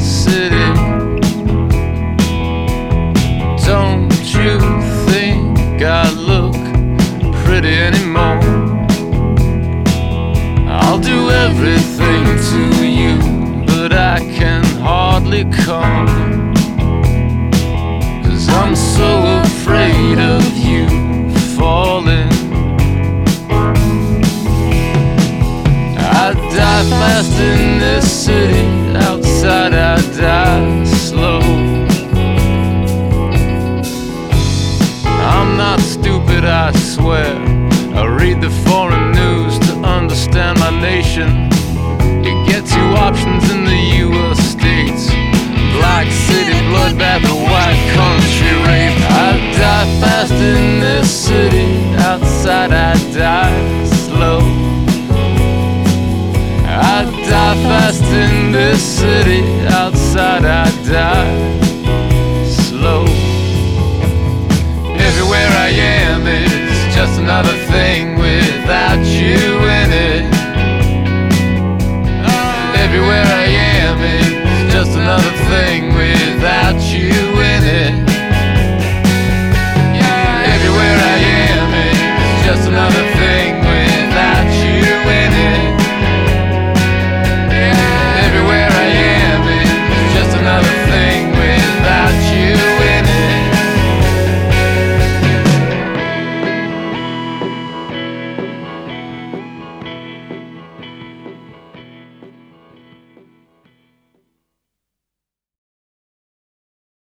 city. Don't you think I look pretty anymore? I'll do everything to you, but I can hardly come, 'cause I'm so afraid of you falling. I die fast in this city, outside I die slow. I'm not stupid, I swear. I read the foreign news to understand my nation. You get two options in the US States: Black city bloodbath or white country rape. I die fast in this city, outside I die slow. I die fast in this city, outside I die slow. Everywhere I am is just another thing